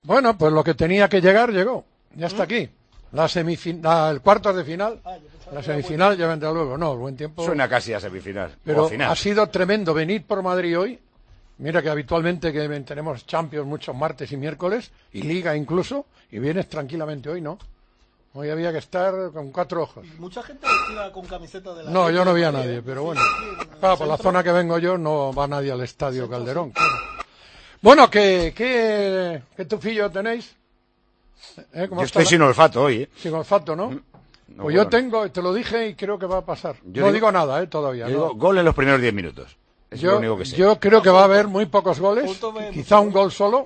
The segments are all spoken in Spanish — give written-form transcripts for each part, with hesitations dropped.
Bueno, pues lo que tenía que llegar, llegó. Ya está aquí. El cuartos de final. La semifinal ya vendrá luego. No, el buen tiempo. Suena casi a semifinal. Pero o final. Ha sido tremendo venir por Madrid hoy. Mira que habitualmente tenemos Champions muchos martes y miércoles, y Liga incluso, y vienes tranquilamente hoy, ¿no? Hoy había que estar con 4 ojos. Mucha gente vestida con camiseta de la... No, yo no vi a nadie, pero bueno. Claro, por la zona que vengo yo no va nadie al Estadio Calderón. Claro. Bueno, ¿qué tufillo tenéis? Yo estoy sin olfato hoy, ¿eh? Sin olfato, ¿no? No, pues yo tengo, te lo dije y creo que va a pasar. Yo no digo nada, todavía. Yo digo gol en los primeros 10 minutos. Es lo único que sé. Yo creo que va a haber muy pocos goles, quizá un gol solo,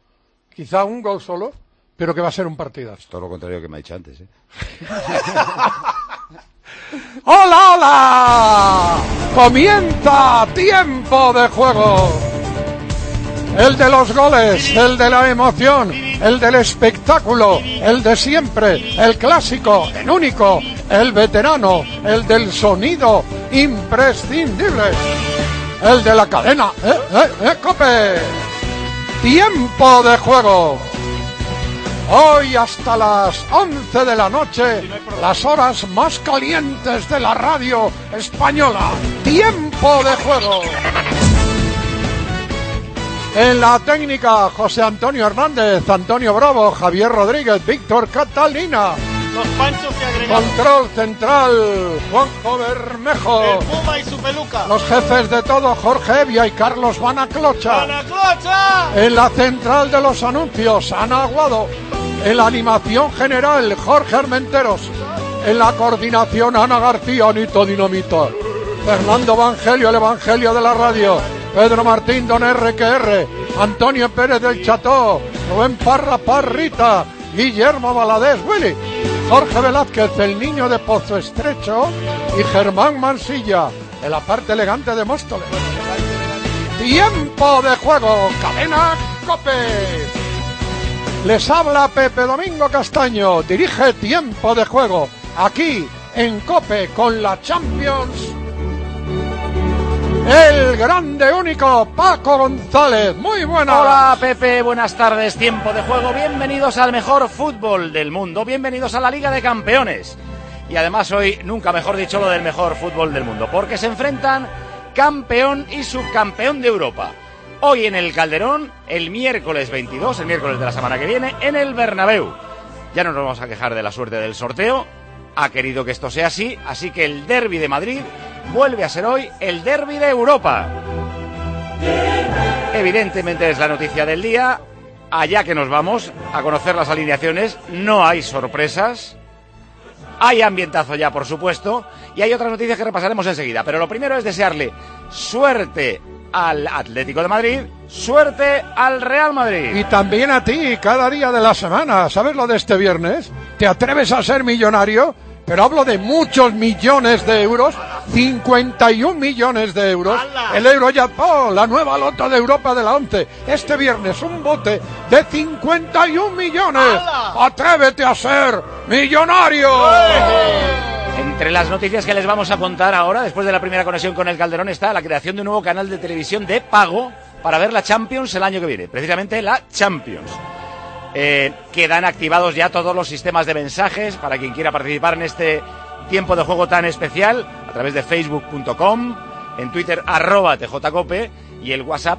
pero que va a ser un partidazo. Es todo lo contrario que me ha dicho antes, ¿eh? ¡Hola, hola! Comienza Tiempo de Juego. El de los goles, el de la emoción, el del espectáculo, el de siempre, el clásico, el único, el veterano, el del sonido imprescindible, el de la cadena. ¡Cope! Tiempo de Juego. Hoy hasta las 11 de la noche, las horas más calientes de la radio española. Tiempo de Juego. En la técnica, José Antonio Hernández, Antonio Bravo, Javier Rodríguez, Víctor Catalina. Los Panchos y agregados. Control central, Juanjo Bermejo. El Puma y su peluca. Los jefes de todo, Jorge Evia y Carlos Vanaclocha. ¡Vanaclocha! En la central de los anuncios, Ana Aguado. En la animación general, Jorge Armenteros. En la coordinación, Ana García, Anito Dinamita. Fernando Evangelio, el Evangelio de la radio. Pedro Martín, Don RQR. Antonio Pérez del Cható. Rubén Parra Parrita. Guillermo Valadez, Willy. Jorge Velázquez, el niño de Pozo Estrecho. Y Germán Mansilla, en la parte elegante de Móstoles. Tiempo de Juego, Cadena COPE. Les habla Pepe Domingo Castaño, dirige Tiempo de Juego, aquí en COPE con la Champions. El grande único Paco González, muy buenas. Hola Pepe, buenas tardes, Tiempo de Juego, bienvenidos al mejor fútbol del mundo, bienvenidos a la Liga de Campeones. Y además hoy, nunca mejor dicho, lo del mejor fútbol del mundo, porque se enfrentan campeón y subcampeón de Europa. Hoy en el Calderón, el miércoles 22, el miércoles de la semana que viene, en el Bernabéu. Ya no nos vamos a quejar de la suerte del sorteo, ha querido que esto sea así, así que el derbi de Madrid vuelve a ser hoy el derbi de Europa. Evidentemente es la noticia del día, allá que nos vamos a conocer las alineaciones, no hay sorpresas, hay ambientazo ya por supuesto, y hay otras noticias que repasaremos enseguida, pero lo primero es desearle suerte al Atlético de Madrid, suerte al Real Madrid. Y también a ti, cada día de la semana. ¿Sabes lo de este viernes? ¿Te atreves a ser millonario? Pero hablo de muchos millones de euros, 51 millones de euros. ¡Hala! El Eurojackpot, la nueva loto de Europa de la 11. Este viernes un bote de 51 millones. ¡Hala! ¡Atrévete a ser millonario! Entre las noticias que les vamos a contar ahora, después de la primera conexión con el Calderón, está la creación de un nuevo canal de televisión de pago para ver la Champions el año que viene, precisamente la Champions. Quedan activados ya todos los sistemas de mensajes para quien quiera participar en este tiempo de juego tan especial, a través de facebook.com, en Twitter @tjcope y el WhatsApp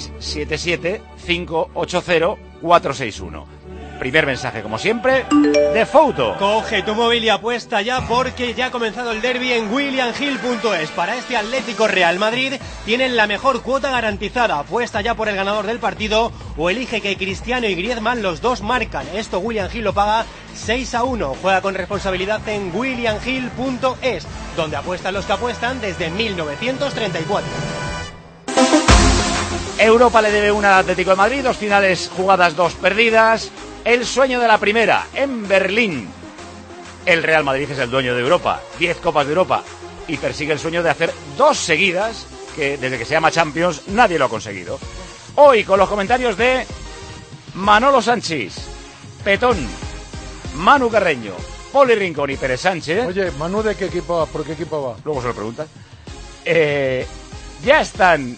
677-580-461. Primer mensaje, como siempre, de Fouto. Coge tu móvil y apuesta ya porque ya ha comenzado el derbi en williamhill.es. Para este Atlético Real Madrid tienen la mejor cuota garantizada. Apuesta ya por el ganador del partido o elige que Cristiano y Griezmann los dos marcan. Esto William Hill lo paga 6-1. Juega con responsabilidad en williamhill.es, donde apuestan los que apuestan desde 1934. Europa le debe una al Atlético de Madrid, 2 finales jugadas, 2 perdidas. El sueño de la primera, en Berlín. El Real Madrid es el dueño de Europa, 10 Copas de Europa, y persigue el sueño de hacer 2 seguidas, que desde que se llama Champions nadie lo ha conseguido. Hoy con los comentarios de Manolo Sánchez, Petón, Manu Carreño, Poli Rincón y Pérez Sánchez. Oye, Manu, ¿de qué equipo va? ¿Por qué equipo va? Luego se lo preguntan. Ya están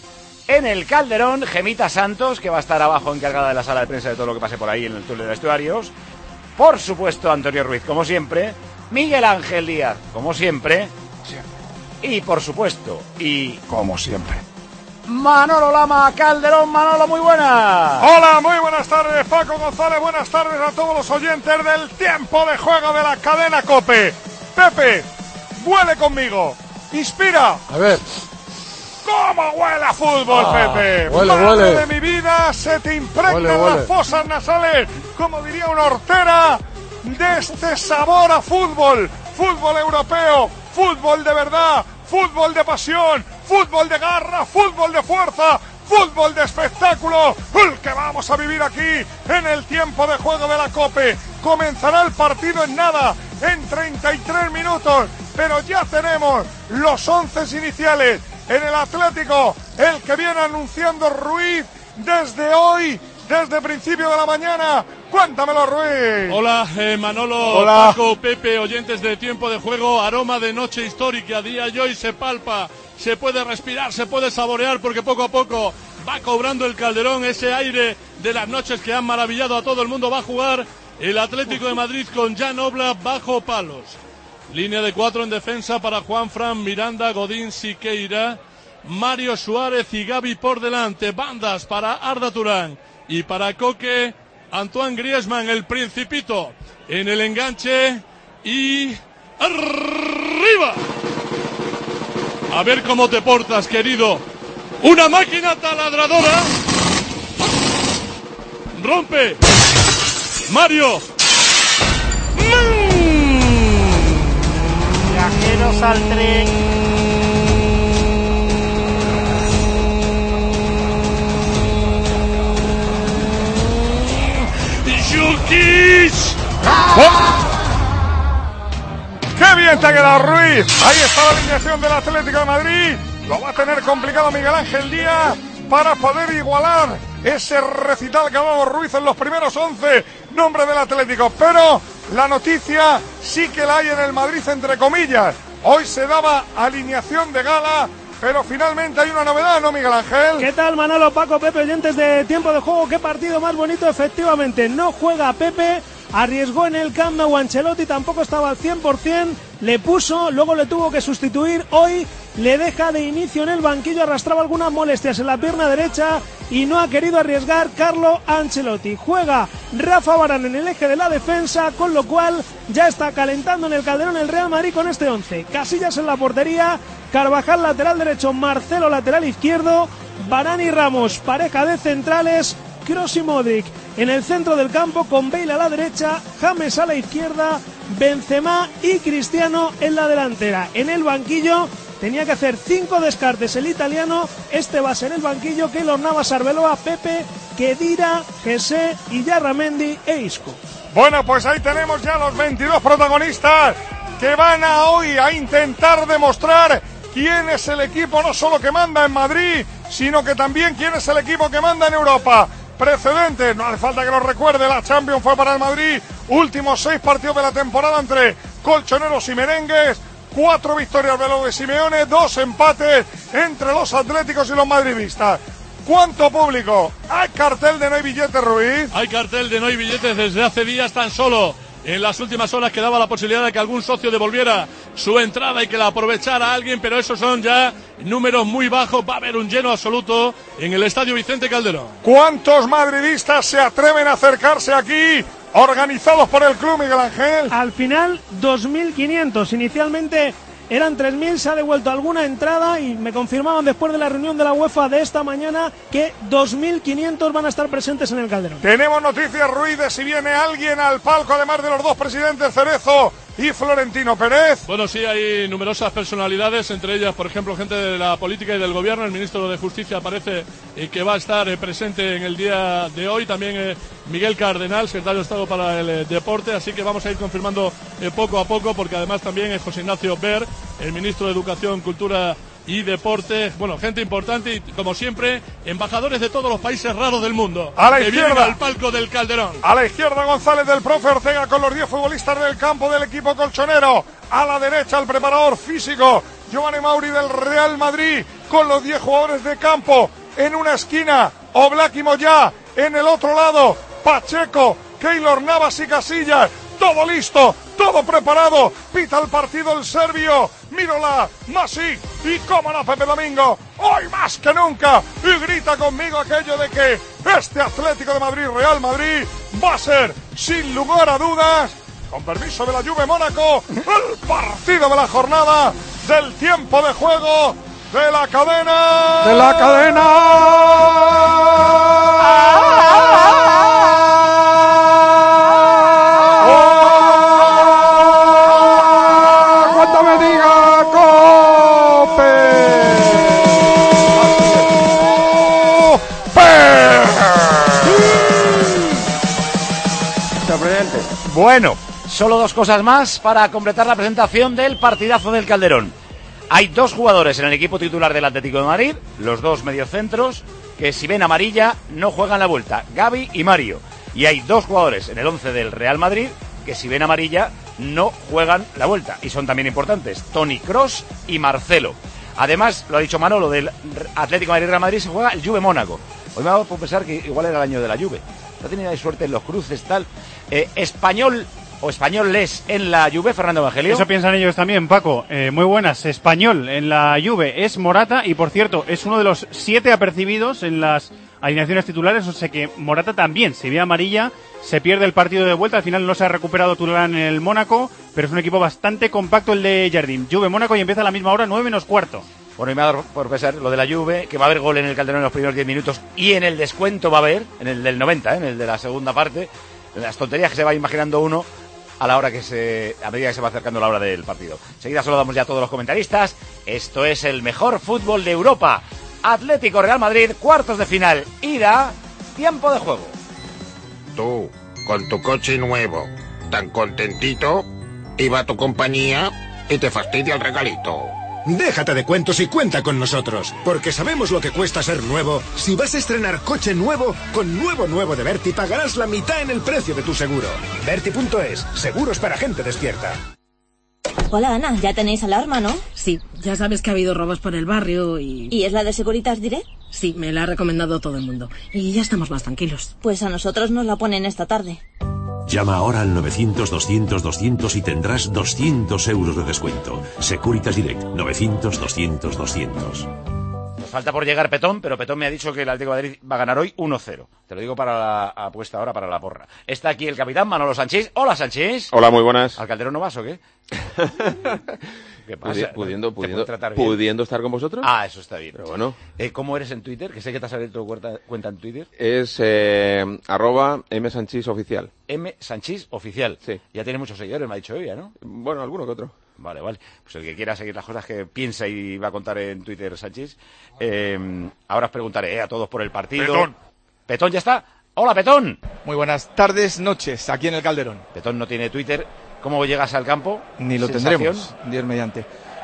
en el Calderón, Gemita Santos, que va a estar abajo encargada de la sala de prensa de todo lo que pase por ahí en el túnel de vestuarios. Por supuesto, Antonio Ruiz, como siempre. Miguel Ángel Díaz, como siempre. Y por supuesto, y como siempre, Manolo Lama. Calderón, Manolo, muy buenas. Hola, muy buenas tardes, Paco González. Buenas tardes a todos los oyentes del tiempo de juego de la cadena COPE. Pepe, vuele conmigo. Inspira. A ver. ¿Cómo huele a fútbol, Pepe? Huele. De mi vida, se te impregnan las fosas nasales, como diría una hortera, de este sabor a fútbol. Fútbol europeo, fútbol de verdad, fútbol de pasión, fútbol de garra, fútbol de fuerza, fútbol de espectáculo, el que vamos a vivir aquí en el tiempo de juego de la COPE. Comenzará el partido en nada, en 33 minutos, pero ya tenemos los 11 iniciales. En el Atlético, el que viene anunciando Ruiz desde hoy, desde principio de la mañana. Cuéntamelo, Ruiz. Hola, Manolo, Hola. Paco, Pepe, oyentes de Tiempo de Juego. Aroma de noche histórica, día y hoy se palpa, se puede respirar, se puede saborear, porque poco a poco va cobrando el Calderón ese aire de las noches que han maravillado a todo el mundo. Va a jugar el Atlético de Madrid con Jan Oblak bajo palos. Línea de 4 en defensa para Juanfran, Miranda, Godín, Siqueira, Mario Suárez y Gavi por delante. Bandas para Arda Turán y para Coque, Antoine Griezmann, el Principito, en el enganche y arriba. A ver cómo te portas, querido. Una máquina taladradora. Rompe. Mario. Viajeros al tren. ¡Yukic! ¡Qué bien te ha quedado, Ruiz! Ahí está la alineación del Atlético de Madrid. Lo va a tener complicado Miguel Ángel Díaz para poder igualar ese recital que ha dado Ruiz en los primeros 11 nombres del Atlético. Pero la noticia sí que la hay en el Madrid, entre comillas. Hoy se daba alineación de gala, pero finalmente hay una novedad, ¿no, Miguel Ángel? ¿Qué tal, Manolo, Paco, Pepe, oyentes de Tiempo de Juego? ¿Qué partido más bonito? Efectivamente, no juega Pepe, arriesgó en el Camp Nou. Ancelotti tampoco estaba al 100%, le puso, luego le tuvo que sustituir. Hoy le deja de inicio en el banquillo, arrastraba algunas molestias en la pierna derecha y no ha querido arriesgar Carlo Ancelotti. Juega Rafa Varane en el eje de la defensa, con lo cual ya está calentando en el Calderón el Real Madrid con este 11. Casillas en la portería, Carvajal lateral derecho, Marcelo lateral izquierdo, Varane y Ramos pareja de centrales, Kroos y Modric en el centro del campo, con Bale a la derecha, James a la izquierda, Benzema y Cristiano en la delantera. En el banquillo tenía que hacer 5 descartes el italiano. Este va a ser el banquillo: Keylor Navas, Arbeloa, Pepe, Khedira, Jesse, Illarramendi e Isco. Bueno, pues ahí tenemos ya los 22 protagonistas que van a hoy a intentar demostrar quién es el equipo no solo que manda en Madrid, sino que también quién es el equipo que manda en Europa. Precedentes, no hace falta que lo recuerde, la Champions fue para el Madrid, últimos 6 partidos de la temporada entre colchoneros y merengues, 4 victorias de los de Simeone, 2 empates entre los atléticos y los madridistas. ¿Cuánto público? ¿Hay cartel de no hay billetes, Ruiz? Hay cartel de no hay billetes desde hace días. Tan solo en las últimas horas quedaba la posibilidad de que algún socio devolviera su entrada y que la aprovechara alguien, pero esos son ya números muy bajos. Va a haber un lleno absoluto en el Estadio Vicente Calderón. ¿Cuántos madridistas se atreven a acercarse aquí, organizados por el club, Miguel Ángel? Al final, 2.500. Inicialmente eran 3.000, se ha devuelto alguna entrada y me confirmaban después de la reunión de la UEFA de esta mañana que 2.500 van a estar presentes en el Calderón. Tenemos noticias, Ruiz, de si viene alguien al palco, además de los 2 presidentes, Cerezo y Florentino Pérez. Bueno, sí, hay numerosas personalidades, entre ellas, por ejemplo, gente de la política y del gobierno. El ministro de Justicia parece que va a estar presente en el día de hoy. También Miguel Cardenal, secretario de Estado para el Deporte. Así que vamos a ir confirmando poco a poco, porque además también es José Ignacio Ver, el ministro de Educación, Cultura y Deporte. Bueno, gente importante y, como siempre, embajadores de todos los países raros del mundo. A la que izquierda, vienen al palco del Calderón. A la izquierda, González del profe Ortega con los 10 futbolistas del campo del equipo colchonero. A la derecha, el preparador físico Giovanni Mauri del Real Madrid con los 10 jugadores de campo. en una esquina, Oblak y Moyá en el otro lado, Pacheco, Keylor Navas y Casillas, todo listo, todo preparado, pita el partido el serbio, Mirola, Masic y cómo no Pepe Domingo, hoy más que nunca, y grita conmigo aquello de que este Atlético de Madrid, Real Madrid, va a ser, sin lugar a dudas, con permiso de la Juve Mónaco, el partido de la jornada, del tiempo de juego, de la cadena. ¡De la cadena! ¡Cuánto me diga, Cope! Sorprendente. Bueno, solo dos cosas más para completar la presentación del partidazo del Calderón. Hay dos jugadores en el equipo titular del Atlético de Madrid, los dos mediocentros, que si ven amarilla no juegan la vuelta, Gavi y Mario. Y hay dos jugadores en el 11 del Real Madrid que si ven amarilla no juegan la vuelta. Y son también importantes, Toni Kroos y Marcelo. Además, lo ha dicho Manolo, del Atlético de Madrid Real Madrid se juega el Juve Mónaco. Hoy me ha dado por pensar que igual era el año de la Juve. No tenía suerte en los cruces, tal. Español o españoles en la Juve, Fernando Evangelio. Eso piensan ellos también, Paco. Muy buenas. Español en la Juve es Morata y, por cierto, es uno de los 7 apercibidos en las alineaciones titulares, o sea que Morata también, si ve amarilla, se pierde el partido de vuelta. Al final no se ha recuperado Turán en el Mónaco, pero es un equipo bastante compacto el de Jardín. Juve-Mónaco y empieza a la misma hora, 9:15. Bueno, y me ha dado por pensar lo de la Juve, que va a haber gol en el Calderón en los primeros 10 minutos y en el descuento va a haber, en el del 90, en el de la segunda parte, las tonterías que se va imaginando uno a medida que se va acercando la hora del partido. Enseguida saludamos ya a todos los comentaristas. Esto es el mejor fútbol de Europa. Atlético Real Madrid, cuartos de final, ida, tiempo de juego. Tú, con tu coche nuevo, tan contentito, iba a tu compañía y te fastidia el regalito. Déjate de cuentos y cuenta con nosotros, porque sabemos lo que cuesta ser nuevo. Si vas a estrenar coche nuevo, con nuevo de Berti pagarás la mitad en el precio de tu seguro. Berti.es, seguros para gente despierta. Hola Ana, ya tenéis alarma, ¿no? Sí, ya sabes que ha habido robos por el barrio y... ¿Y es la de Securitas Direct? Sí, me la ha recomendado todo el mundo. Y ya estamos más tranquilos. Pues a nosotros nos la ponen esta tarde. Llama ahora al 900-200-200 y tendrás 200 euros de descuento. Securitas Direct, 900-200-200. Nos falta por llegar Petón, pero Petón me ha dicho que el Atlético de Madrid va a ganar hoy 1-0. Te lo digo para la apuesta ahora, para la porra. Está aquí el capitán Manolo Sanchís. Hola, Sanchís. Hola, muy buenas. ¿Al Calderón no vas o qué? ¿Qué pasa? ¿Pudiendo estar con vosotros? Ah, eso está bien. Pero bueno. ¿Cómo eres en Twitter? Que sé que te has abierto cuenta en Twitter. Es @msanchisoficial. msanchisoficial. Sí. Ya tiene muchos seguidores, me ha dicho ella, ¿no? Bueno, alguno que otro. Vale. Pues el que quiera seguir las cosas que piensa y va a contar en Twitter, Sanchís. Ahora os preguntaré a todos por el partido. ¿Petón ya está? ¡Hola, Petón! Muy buenas tardes, noches, aquí en el Calderón. Petón no tiene Twitter. ¿Cómo llegas al campo? Ni lo tendremos, Dios mediante.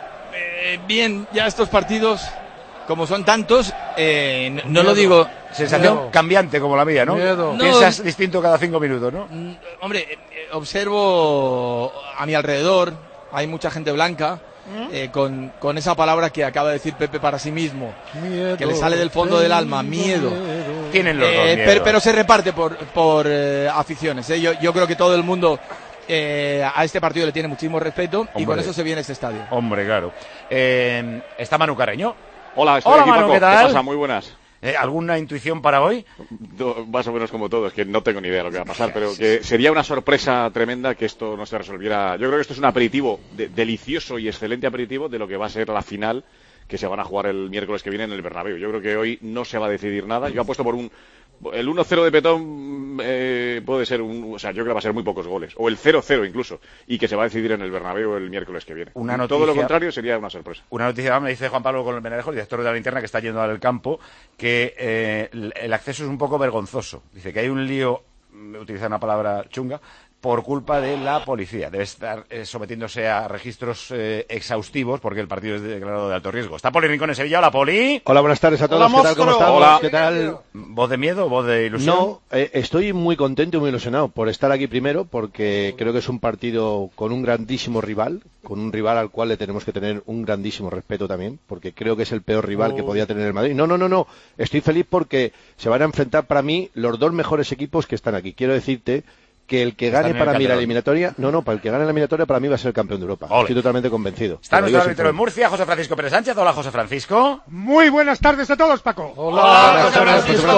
Bien, ya estos partidos, como son tantos, no lo digo... Sensación cambiante como la mía, ¿no? Piensas distinto cada 5 minutos, ¿no? Hombre, observo a mi alrededor, hay mucha gente blanca, con esa palabra que acaba de decir Pepe para sí mismo, miedo, que le sale del fondo del alma, miedo. Tienen los dos miedo. Pero se reparte por aficiones. Yo creo que todo el mundo... a este partido le tiene muchísimo respeto. Hombre. Y con eso se viene este estadio. Hombre, claro. Está Manu Carreño. Hola, estoy aquí, Manu, Paco. ¿qué tal? ¿Qué pasa? Muy buenas. ¿Alguna intuición para hoy? Más o menos como todo, es que no tengo ni idea de lo que va a pasar, pero que sería una sorpresa tremenda que esto no se resolviera. Yo creo que esto es un aperitivo delicioso y excelente aperitivo de lo que va a ser la final que se van a jugar el miércoles que viene en el Bernabéu. Yo creo que hoy no se va a decidir nada. Yo apuesto por el 1-0 de Petón puede ser yo creo que va a ser muy pocos goles, o el 0-0 incluso, y que se va a decidir en el Bernabéu el miércoles que viene. Todo lo contrario sería una sorpresa. Una noticia, me dice Juan Pablo Colmenarejo, el director de la Linterna, que está yendo al campo, que el acceso es un poco vergonzoso. Dice que hay un lío, utiliza una palabra chunga, por culpa de la policía. Debe estar sometiéndose a registros exhaustivos porque el partido es declarado de alto riesgo. Está Poli Rincón en Sevilla. Hola, Poli. Hola, buenas tardes a todos. Hola, ¿qué tal? ¿Cómo estamos? Hola. ¿Qué tal? ¿Voz de miedo o voz de ilusión? No, estoy muy contento y muy ilusionado por estar aquí primero, porque creo que es un partido con un grandísimo rival, con un rival al cual le tenemos que tener un grandísimo respeto también, porque creo que es el peor rival que podía tener el Madrid. No. Estoy feliz porque se van a enfrentar para mí los dos mejores equipos que están aquí. Quiero decirte que el que gane para mí la eliminatoria, para el que gane la eliminatoria para mí va a ser el campeón de Europa. Estoy totalmente convencido. Está nuestro árbitro en Murcia, José Francisco Pérez Sánchez. Hola, José Francisco. Muy buenas tardes a todos, Paco. Hola, José Francisco.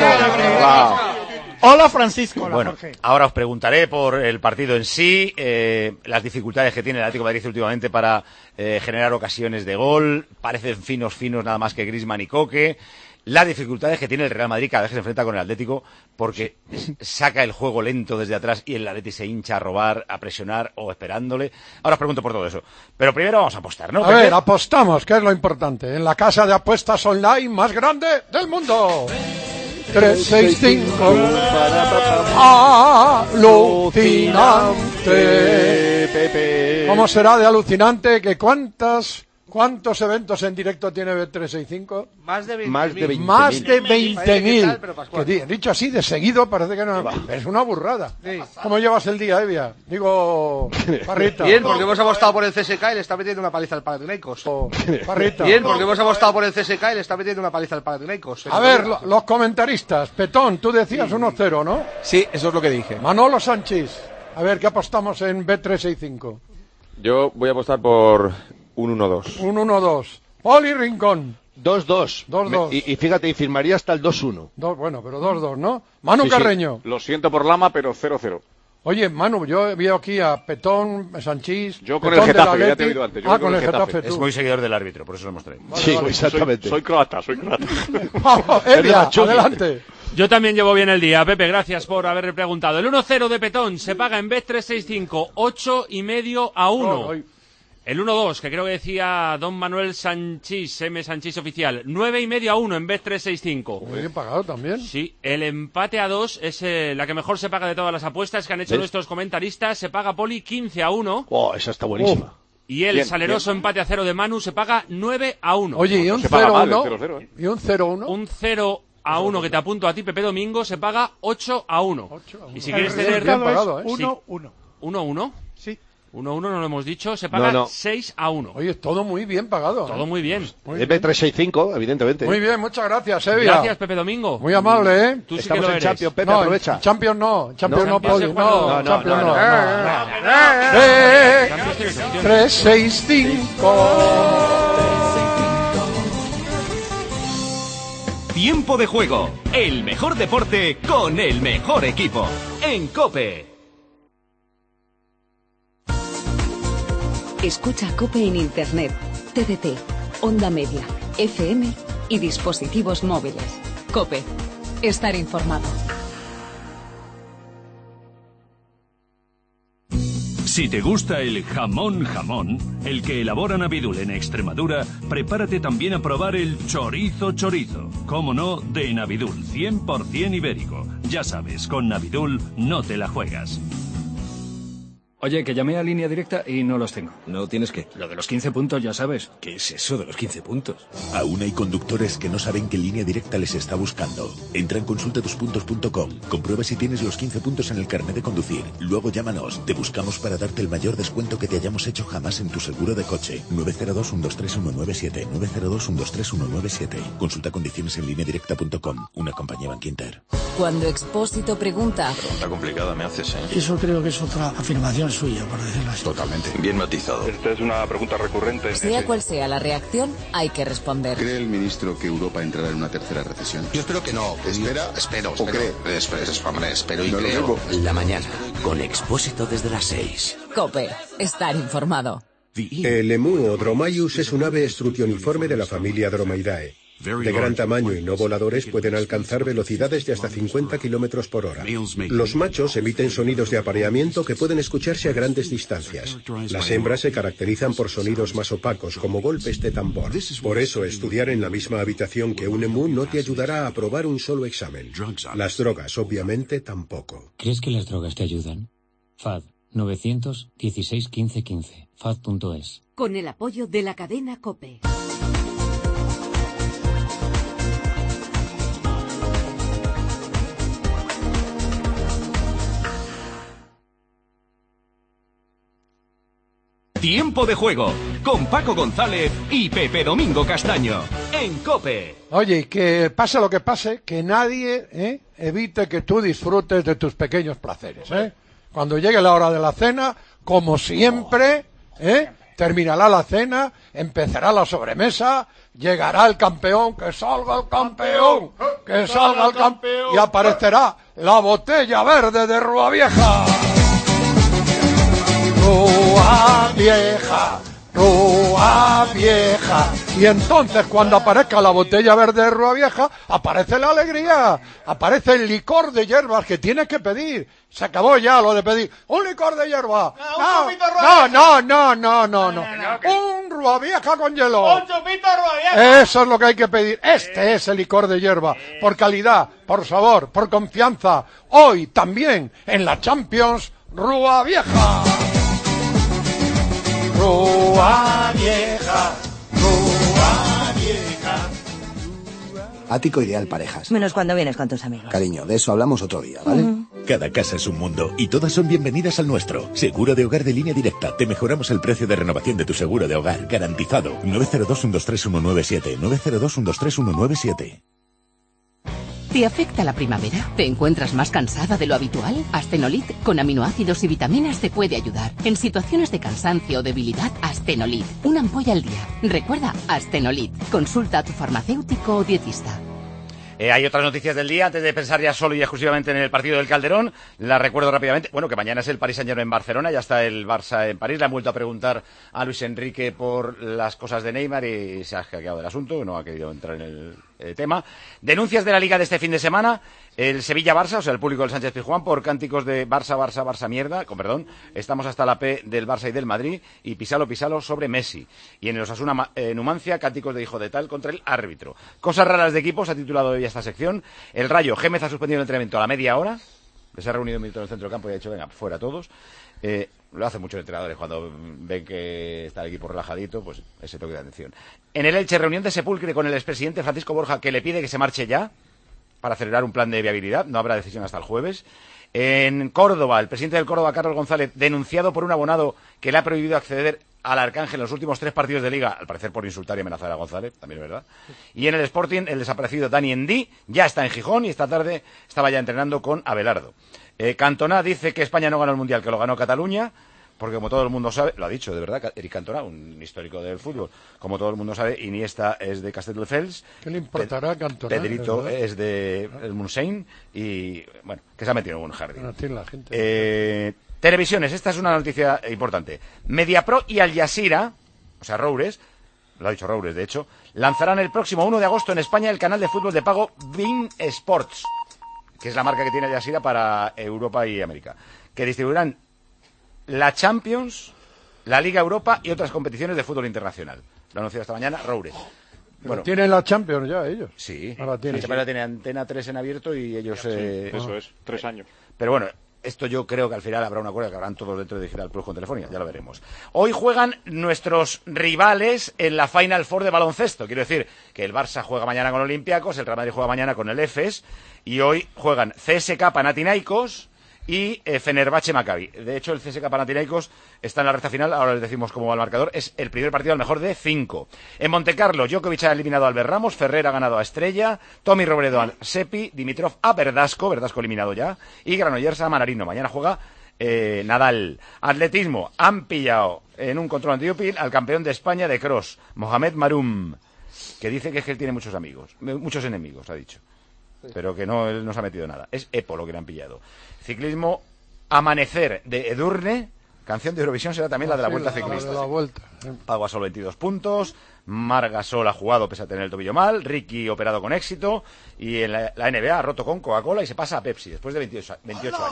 Hola, Francisco. Hola, bueno, Jorge. Ahora os preguntaré por el partido en sí, las dificultades que tiene el Atlético de Madrid últimamente para generar ocasiones de gol. Parecen finos nada más que Griezmann y Coque. Las dificultades que tiene el Real Madrid cada vez que se enfrenta con el Atlético, porque saca el juego lento desde atrás y el Atleti se hincha a robar, a presionar o esperándole. Ahora os pregunto por todo eso. Pero primero vamos a apostar, ¿no? A ver, apostamos, que es lo importante. En la casa de apuestas online más grande del mundo. 365 alucinante. ¿Cómo será de alucinante? Que ¿Cuántos eventos en directo tiene Bet365? Más de 20.000. Más de 20.000. Dicho así, de seguido, parece que no. Es una burrada. Sí. ¿Cómo llevas el día, Evia? Digo, Parrita. Bien, porque hemos apostado por el CSK y le está metiendo una paliza al Panathinaikos. Parrita. Bien, porque hemos apostado por el CSK y le está metiendo una paliza al Panathinaikos. A ver, los comentaristas. Petón, tú decías 1-0, ¿no? Sí, eso es lo que dije. Manolo Sánchez. A ver, ¿qué apostamos en Bet365? Yo voy a apostar por un 1-2. Un 1-2. Poli Rincón. 2-2. 2-2. Y fíjate, y firmaría hasta el 2-1. Bueno, pero 2-2, ¿no? Manu Carreño. Lo siento por Lama, pero 0-0. Oye, Manu, yo veo aquí a Petón, Sanchís. Yo con el Getafe, ya te he oído antes. Con el Getafe. Es muy seguidor del árbitro, por eso lo hemos traído. Sí, exactamente. Soy croata. Vamos, Evia, adelante. Yo también llevo bien el día, Pepe, gracias por haberme preguntado. El 1-0 de Petón se paga en Bet365, 8,5-1. El 1-2, que creo que decía Don Manuel Sanchís, M. Sanchís oficial, 9,5-1 en Bet365. Muy bien pagado también. Sí, el empate a 2 es la que mejor se paga de todas las apuestas que han hecho nuestros comentaristas. Se paga Poli 15-1. Oh, esa está buenísima. Y el saleroso empate a 0 de Manu se paga 9-1. Oye, ¿y un 0-1? ¿Y un 0-1? Un 0-1 que te apunto a ti, Pepe Domingo, se paga 8-1. Y si quieres tener... 1-1. 1-1. Sí. 1-1 no lo hemos dicho, se paga 6-1. Oye, todo muy bien pagado. Todo muy bien. Bet365, evidentemente. Muy bien, muchas gracias, Evia. Gracias, Pepe Domingo. Muy amable, ¿eh? Tú sí Estamos que lo en eres. Champions, Pepe, aprovecha. Champions no, Poli. No. 365. Tiempo de juego. El mejor deporte con el mejor equipo. En COPE. Escucha COPE en Internet, TDT, onda media, FM y dispositivos móviles. COPE. Estar informado. Si te gusta el jamón, el que elabora Navidul en Extremadura, prepárate también a probar el chorizo. Cómo no, de Navidul, 100% ibérico. Ya sabes, con Navidul no te la juegas. Oye, que llamé a Línea Directa y no los tengo. ¿No tienes qué? Lo de los 15 puntos, ya sabes. ¿Qué es eso de los 15 puntos? Aún hay conductores que no saben que Línea Directa les está buscando. Entra en consultatuspuntos.com, comprueba si tienes los 15 puntos en el carnet de conducir. Luego llámanos, te buscamos para darte el mayor descuento que te hayamos hecho jamás en tu seguro de coche. 902-123-197, 902-123-197. Consulta condiciones en lineadirecta.com, una compañía Bankinter. Cuando Expósito pregunta... Pregunta complicada me haces, ¿eh? Eso creo que es otra afirmación suya, por decirlo así. Totalmente. Bien matizado. Esta es una pregunta recurrente. Sea cual sea la reacción, hay que responder. ¿Cree el ministro que Europa entrará en una tercera recesión? Yo espero que no. Espero y no creo. La mañana, con Expósito desde las 6. COPE. Estar informado. El emú o Dromaeus es un ave estrutioniforme de la familia Dromaidae. De gran tamaño y no voladores, pueden alcanzar velocidades de hasta 50 kilómetros por hora. Los machos emiten sonidos de apareamiento que pueden escucharse a grandes distancias. Las hembras se caracterizan por sonidos más opacos, como golpes de tambor. Por eso, estudiar en la misma habitación que un emú no te ayudará a aprobar un solo examen. Las drogas, obviamente, tampoco. ¿Crees que las drogas te ayudan? FAD 916 15 15. FAD.es. Con el apoyo de la cadena COPE. Tiempo de juego con Paco González y Pepe Domingo Castaño en COPE. Oye, y que pase lo que pase, que nadie evite que tú disfrutes de tus pequeños placeres. Cuando llegue la hora de la cena, como siempre, terminará la cena, empezará la sobremesa, llegará el campeón, que salga el campeón, que salga el campeón, y aparecerá la botella verde de Rúa Vieja. Rúa Vieja, Rúa Vieja. Y entonces, cuando aparezca la botella verde de Rúa Vieja, aparece la alegría, aparece el licor de hierbas que tienes que pedir. Se acabó ya lo de pedir un licor de hierba. No. Un Rúa Vieja con hielo. Un chupito Rúa Vieja. Eso es lo que hay que pedir. Este es el licor de hierba. Por calidad, por sabor, por confianza. Hoy también en la Champions, Rúa Vieja. Rúa Vieja, Rúa Vieja. Ático ideal parejas. Menos cuando vienes con tus amigos. Cariño, de eso hablamos otro día, ¿vale? Cada casa es un mundo y todas son bienvenidas al nuestro. Seguro de hogar de Línea Directa. Te mejoramos el precio de renovación de tu seguro de hogar. Garantizado. 902-123-197. 902-123-197. ¿Te afecta la primavera? ¿Te encuentras más cansada de lo habitual? Astenolit con aminoácidos y vitaminas te puede ayudar. En situaciones de cansancio o debilidad, Astenolit. Una ampolla al día. Recuerda, Astenolit. Consulta a tu farmacéutico o dietista. Hay otras noticias del día, antes de pensar ya solo y exclusivamente en el partido del Calderón, las recuerdo rápidamente. Bueno, que mañana es el Paris Saint-Germain en Barcelona, ya está el Barça en París. Le han vuelto a preguntar a Luis Enrique por las cosas de Neymar y se ha hackeado del asunto, no ha querido entrar en el tema. Denuncias de la Liga de este fin de semana, el Sevilla-Barça, o sea, el público del Sánchez-Pizjuán, por cánticos de Barça mierda, con perdón, estamos hasta la P del Barça y del Madrid, y pisalo sobre Messi. Y en el Osasuna Numancia, cánticos de hijo de tal contra el árbitro. Cosas raras de equipos, ha titulado hoy esta sección. El Rayo, Gémez ha suspendido el entrenamiento a la media hora, se ha reunido un minuto en el centro del campo y ha dicho, venga, fuera todos. Lo hacen muchos entrenadores cuando ven que está el equipo relajadito, pues ese toque de atención. En el Elche, reunión de sepulcre con el expresidente Francisco Borja, que le pide que se marche ya para acelerar un plan de viabilidad. No habrá decisión hasta el jueves. En Córdoba, el presidente del Córdoba, Carlos González, denunciado por un abonado que le ha prohibido acceder al Arcángel en los últimos 3 partidos de Liga, al parecer por insultar y amenazar a González, también es verdad. Y en el Sporting, el desaparecido Dani Endí ya está en Gijón y esta tarde estaba ya entrenando con Abelardo. Cantona dice que España no ganó el Mundial, que lo ganó Cataluña, porque como todo el mundo sabe, lo ha dicho de verdad Eric Cantona, un histórico del fútbol, como todo el mundo sabe, Iniesta es de Castelldefels. ¿Qué le importará Cantona? Pedrito es de el Munsein y, bueno, que se ha metido en un jardín. No tiene la gente. Televisiones, esta es una noticia importante. Mediapro y Al Jazeera, o sea, Roures, lo ha dicho Roures, de hecho, lanzarán el próximo 1 de agosto en España el canal de fútbol de pago beIN Sports, que es la marca que tiene Al Jazeera para Europa y América, que distribuirán la Champions, la Liga Europa y otras competiciones de fútbol internacional. Lo ha anunciado esta mañana Roures. Bueno, ¿tienen la Champions ya ellos? Sí. Ahora tienen. Sí. Tiene Antena 3 en abierto y ellos... eso es, 3 años. Pero bueno, esto yo creo que al final habrá un acuerdo que habrán todos dentro de Digital Plus con Telefonía, ya lo veremos. Hoy juegan nuestros rivales en la Final Four de baloncesto. Quiero decir que el Barça juega mañana con Olympiacos, el Real Madrid juega mañana con el Efes y hoy juegan CSKA Panathinaikos y Fenerbahce Maccabi. De hecho, el CSKA Panathinaikos está en la recta final, ahora les decimos cómo va el marcador. Es el primer partido al mejor de 5. En Montecarlo, Djokovic ha eliminado a Albert Ramos, Ferrer ha ganado a Estrella, Tommy Robredo a Seppi, Dimitrov a Verdasco eliminado ya, y Granollers a Manarino. Mañana juega Nadal. Atletismo, han pillado en un control antidoping al campeón de España de cross, Mohamed Maroum, que dice que es que él tiene muchos enemigos, ha dicho. Pero que no, él no se ha metido nada. Es Epo lo que le han pillado. Ciclismo, Amanecer de Edurne. Canción de Eurovisión será también la de la Vuelta Ciclista. La de la Vuelta. Aguasol 22 puntos. Margasol ha jugado pese a tener el tobillo mal. Ricky operado con éxito. Y en la NBA ha roto con Coca-Cola y se pasa a Pepsi después de 28 años.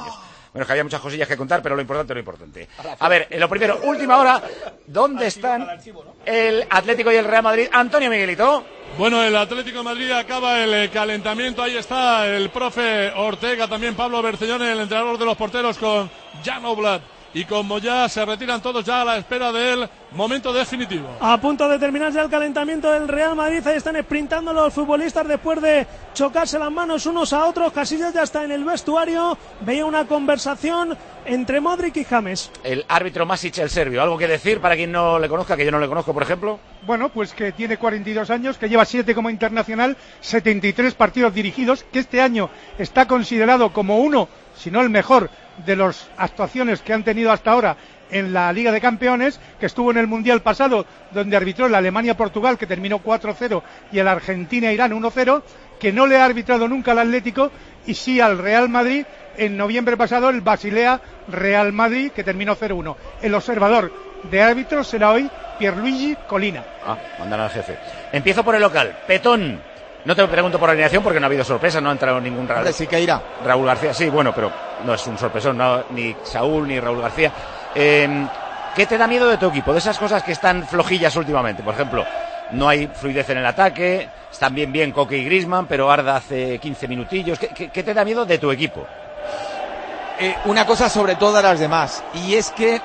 Bueno, es que había muchas cosillas que contar, pero lo importante. A ver, lo primero, última hora, ¿dónde están el Atlético y el Real Madrid? Antonio Miguelito. Bueno, el Atlético de Madrid acaba el calentamiento, ahí está el profe Ortega, también Pablo Bercellón, el entrenador de los porteros, con Jan Oblak. Y como ya se retiran todos ya a la espera del momento definitivo. A punto de terminar ya el calentamiento del Real Madrid, ahí están sprintando los futbolistas después de chocarse las manos unos a otros. Casillas ya está en el vestuario, veía una conversación entre Modric y James. El árbitro Masic, el serbio, ¿algo que decir para quien no le conozca, que yo no le conozco, por ejemplo? Bueno, pues que tiene 42 años, que lleva 7 como internacional, 73 partidos dirigidos, que este año está considerado como uno, si no el mejor, de las actuaciones que han tenido hasta ahora en la Liga de Campeones, que estuvo en el Mundial pasado, donde arbitró la Alemania-Portugal, que terminó 4-0, y el Argentina-Irán 1-0, que no le ha arbitrado nunca al Atlético, y sí al Real Madrid, en noviembre pasado, el Basilea-Real Madrid, que terminó 0-1. El observador de árbitros será hoy Pierluigi Collina. Mandan al jefe. Empiezo por el local. Petón. No te pregunto por alineación porque no ha habido sorpresa, no ha entrado ningún Raúl. Sí que irá. Raúl García, sí, bueno, pero no es un sorpresón, no, ni Saúl ni Raúl García. ¿Qué te da miedo de tu equipo? De esas cosas que están flojillas últimamente. Por ejemplo, no hay fluidez en el ataque, están bien Coque y Griezmann, pero Arda hace 15 minutillos. ¿Qué te da miedo de tu equipo? Una cosa sobre todas las demás, y es que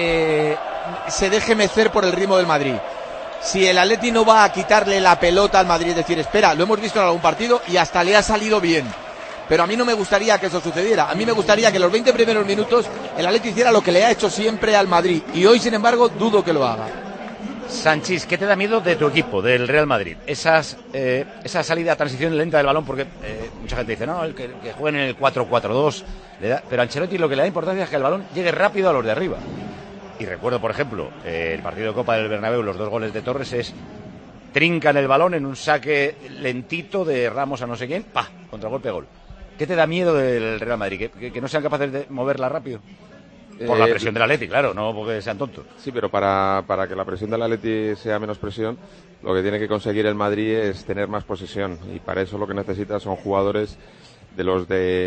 se deje mecer por el ritmo del Madrid. Si el Atleti no va a quitarle la pelota al Madrid, es decir, espera, lo hemos visto en algún partido y hasta le ha salido bien, pero a mí no me gustaría que eso sucediera. A mí me gustaría que en los 20 primeros minutos el Atleti hiciera lo que le ha hecho siempre al Madrid, y hoy, sin embargo, dudo que lo haga. Sanchís, ¿qué te da miedo de tu equipo, del Real Madrid? Esa salida, transición lenta del balón, porque mucha gente dice, no, el que jueguen en el 4-4-2, pero a Ancelotti lo que le da importancia es que el balón llegue rápido a los de arriba. Y recuerdo, por ejemplo, el partido de Copa del Bernabéu, los 2 goles de Torres es trincan el balón en un saque lentito de Ramos a no sé quién, contragolpe, gol. ¿Qué te da miedo del Real Madrid? ¿Que no sean capaces de moverla rápido? Por la presión del Atleti, claro, no porque sean tontos. Sí, pero para que la presión del Atleti sea menos presión, lo que tiene que conseguir el Madrid es tener más posesión, y para eso lo que necesita son jugadores de los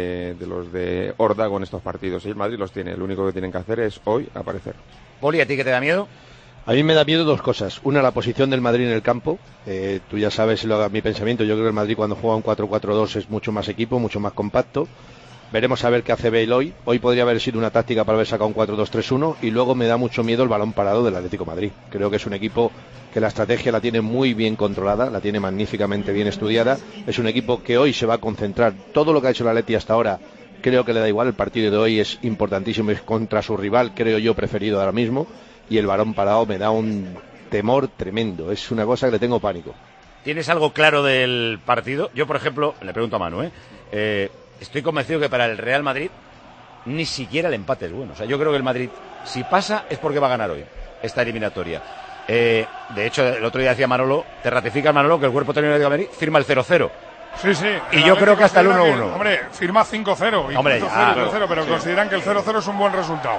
de Órdago en estos partidos, y el Madrid los tiene. Lo único que tienen que hacer es hoy aparecer. Poli, ¿a ti qué te da miedo? A mí me da miedo dos cosas. Una, la posición del Madrid en el campo. Tú ya sabes mi pensamiento. Yo creo que el Madrid, cuando juega un 4-4-2, es mucho más equipo, mucho más compacto. Veremos a ver qué hace Bale hoy. Hoy podría haber sido una táctica para haber sacado un 4-2-3-1, y luego me da mucho miedo el balón parado del Atlético de Madrid. Creo que es un equipo que la estrategia la tiene muy bien controlada, la tiene magníficamente bien estudiada. Es un equipo que hoy se va a concentrar. Todo lo que ha hecho el Atleti hasta ahora, creo que le da igual. El partido de hoy es importantísimo, es contra su rival, creo yo, preferido ahora mismo, y el balón parado me da un temor tremendo. Es una cosa que le tengo pánico. ¿Tienes algo claro del partido? Yo, por ejemplo, le pregunto a Manu, estoy convencido que para el Real Madrid ni siquiera el empate es bueno. O sea, yo creo que el Madrid, si pasa, es porque va a ganar hoy esta eliminatoria. De hecho, el otro día decía Manolo, te ratifica Manolo, que el cuerpo técnico de Madrid firma el 0-0. Sí. Y yo creo que hasta el 1-1. Hombre, firma 5-0 y 0-0, pero consideran que el 0-0 es un buen resultado.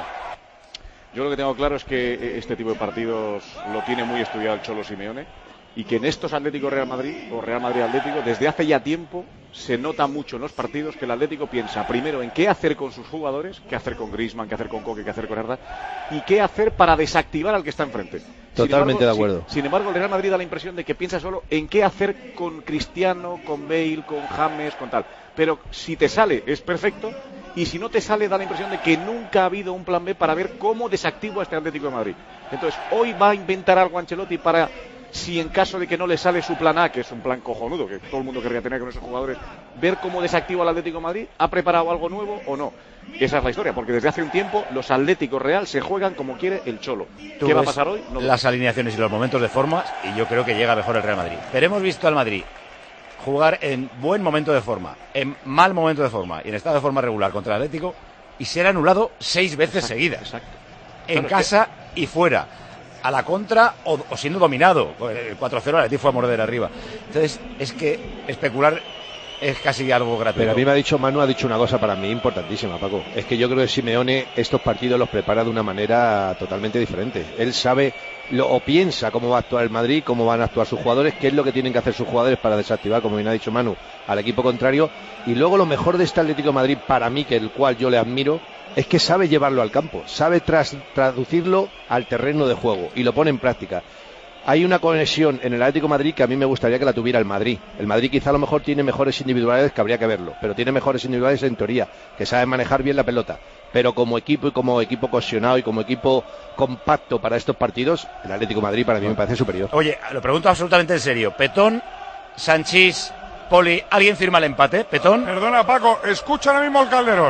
Yo lo que tengo claro es que este tipo de partidos lo tiene muy estudiado el Cholo Simeone, y que en estos Atlético Real Madrid o Real Madrid Atlético, desde hace ya tiempo se nota mucho en los partidos que el Atlético piensa primero en qué hacer con sus jugadores, qué hacer con Griezmann, qué hacer con Coque, qué hacer con Arda, y qué hacer para desactivar al que está enfrente. Totalmente de acuerdo. Sin embargo, el Real Madrid da la impresión de que piensa solo en qué hacer con Cristiano, con Bale, con James, con tal. Pero si te sale, es perfecto, y si no te sale, da la impresión de que nunca ha habido un plan B para ver cómo desactiva este Atlético de Madrid. Entonces, hoy va a inventar algo Ancelotti para, si en caso de que no le sale su plan A, que es un plan cojonudo, que todo el mundo querría tener con esos jugadores, ver cómo desactiva el Atlético de Madrid. ¿Ha preparado algo nuevo o no? Esa es la historia, porque desde hace un tiempo los Atléticos Real se juegan como quiere el Cholo. ¿Qué va a pasar hoy? No, las alineaciones y los momentos de forma, y yo creo que llega mejor el Real Madrid. Pero hemos visto al Madrid jugar en buen momento de forma, en mal momento de forma y en estado de forma regular contra el Atlético, y ser anulado 6 veces seguidas. Exacto. En casa y fuera. A la contra o siendo dominado. El 4-0 el Atlético fue a morder arriba. Entonces, es que especular es casi algo gratuito. Pero a mí me ha dicho Manu, ha dicho una cosa para mí importantísima, Paco. Es que yo creo que Simeone estos partidos los prepara de una manera totalmente diferente. Él sabe o piensa cómo va a actuar el Madrid, cómo van a actuar sus jugadores, qué es lo que tienen que hacer sus jugadores para desactivar, como bien ha dicho Manu, al equipo contrario. Y luego lo mejor de este Atlético de Madrid, para mí, que el cual yo le admiro, es que sabe llevarlo al campo, sabe traducirlo al terreno de juego y lo pone en práctica. Hay una conexión en el Atlético de Madrid que a mí me gustaría que la tuviera el Madrid. El Madrid quizá a lo mejor tiene mejores individualidades, que habría que verlo, pero tiene mejores individualidades en teoría, que sabe manejar bien la pelota. Pero como equipo y como equipo cohesionado y como equipo compacto para estos partidos, el Atlético de Madrid para mí me parece superior. Oye, lo pregunto absolutamente en serio. Petón, Sanchís, Poli, ¿alguien firma el empate? ¿Petón? Perdona, Paco, escucha ahora mismo el Calderón.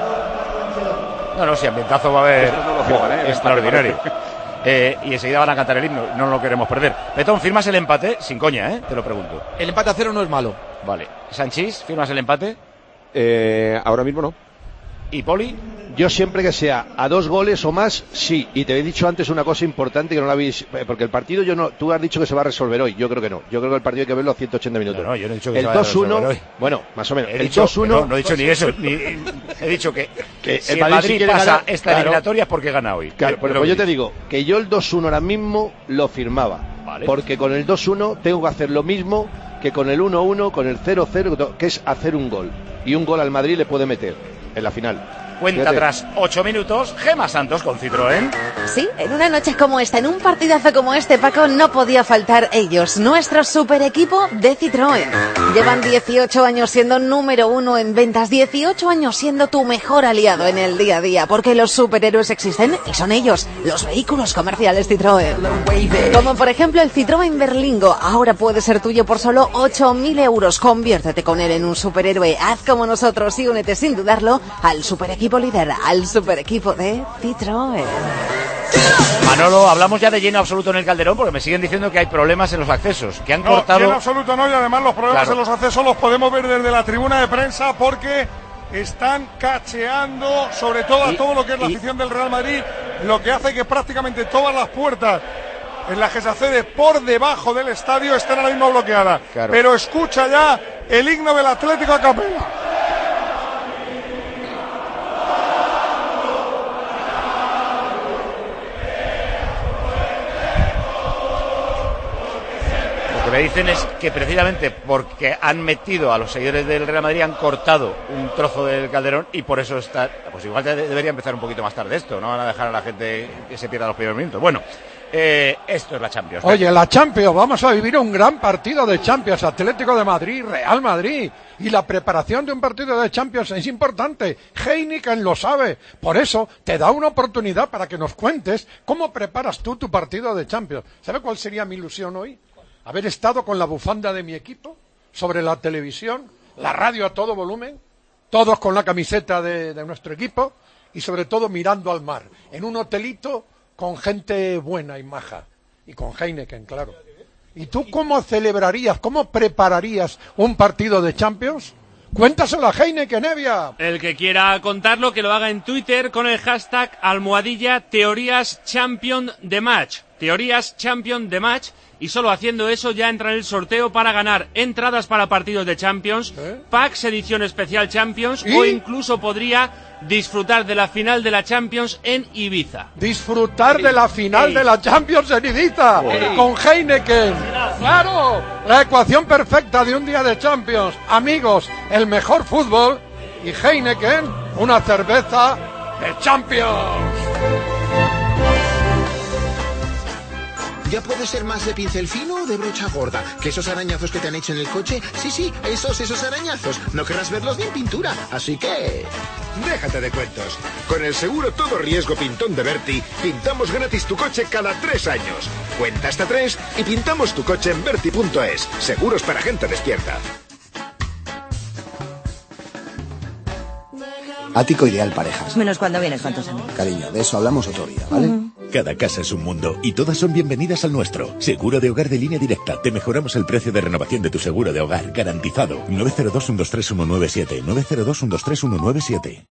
No, si ambientazo va a haber extraordinario. Y enseguida van a cantar el himno, no lo queremos perder. Petón, ¿firmas el empate? Sin coña, te lo pregunto. El empate a 0 no es malo. Vale. Sanchís, ¿firmas el empate? Ahora mismo no. ¿Y Poli? Yo siempre que sea a 2 goles o más, sí. Y te he dicho antes una cosa importante que no la habéis... Porque el partido tú has dicho que se va a resolver hoy. Yo creo que no. Yo creo que el partido hay que verlo a 180 minutos. No, yo no he dicho que el se va a resolver hoy. Bueno, más o menos. El 2-1... No he dicho ni eso. He dicho que si el Madrid si pasa esta eliminatoria es porque gana hoy. Claro, pero yo te digo que yo el 2-1 ahora mismo lo firmaba. Vale. Porque con el 2-1 tengo que hacer lo mismo que con el 1-1, con el 0-0, que es hacer un gol. Y un gol al Madrid le puede meter en la final. Cuenta tras 8 minutos, Gemma Santos con Citroën. Sí, en una noche como esta, en un partidazo como este, Paco, no podía faltar ellos, nuestro super equipo de Citroën. Llevan 18 años siendo número 1 en ventas, 18 años siendo tu mejor aliado en el día a día, porque los superhéroes existen y son ellos, los vehículos comerciales Citroën. Como por ejemplo el Citroën Berlingo, ahora puede ser tuyo por solo 8.000 euros. Conviértete con él en un superhéroe, haz como nosotros y únete sin dudarlo al super equipo líder, al super equipo de Citroën. Manolo, hablamos ya de lleno absoluto en el Calderón porque me siguen diciendo que hay problemas en los accesos, que han cortado... Lleno absoluto no, y además los problemas en los accesos los podemos ver desde la tribuna de prensa porque están cacheando sobre todo a todo lo que es la afición del Real Madrid, lo que hace que prácticamente todas las puertas en las que se accede por debajo del estadio estén ahora mismo bloqueadas. Claro. Pero escucha ya el himno del Atlético a capela. Lo que me dicen es que precisamente porque han metido a los seguidores del Real Madrid han cortado un trozo del Calderón y por eso está... Pues igual debería empezar un poquito más tarde esto, no van a dejar a la gente que se pierda los primeros minutos. Bueno, esto es la Champions. Oye, la Champions, vamos a vivir un gran partido de Champions, Atlético de Madrid, Real Madrid, y la preparación de un partido de Champions es importante, Heineken lo sabe, por eso te da una oportunidad para que nos cuentes cómo preparas tú tu partido de Champions. ¿Sabe cuál sería mi ilusión hoy? Haber estado con la bufanda de mi equipo sobre la televisión, la radio a todo volumen, todos con la camiseta de nuestro equipo y sobre todo mirando al mar, en un hotelito con gente buena y maja y con Heineken, claro. ¿Y tú cómo celebrarías, cómo prepararías un partido de Champions? Cuéntaselo a Heineken, Evia. El que quiera contarlo, que lo haga en Twitter con el hashtag ¡Teorías Champion de Match! Teorías Champion de Match. Y solo haciendo eso ya entra en el sorteo para ganar entradas para partidos de Champions, packs edición especial Champions o incluso podría disfrutar de la final de la Champions en Ibiza. Disfrutar de la final de la Champions en Ibiza con Heineken. Claro, la ecuación perfecta de un día de Champions. Amigos, el mejor fútbol y Heineken, una cerveza de Champions. ¿Ya puede ser más de pincel fino o de brocha gorda? ¿Que esos arañazos que te han hecho en el coche? Sí, esos arañazos. No querrás verlos ni en pintura, así que... Déjate de cuentos. Con el seguro todo riesgo pintón de Berti, pintamos gratis tu coche cada 3 años. Cuenta hasta 3 y pintamos tu coche en Berti.es. Seguros para gente despierta. Ático Ideal Parejas. Menos cuando vienes con tus amigos. Cariño, de eso hablamos otro día, ¿vale? Cada casa es un mundo y todas son bienvenidas al nuestro. Seguro de hogar de Línea Directa. Te mejoramos el precio de renovación de tu seguro de hogar, garantizado. 902-123-197. 902-123-197.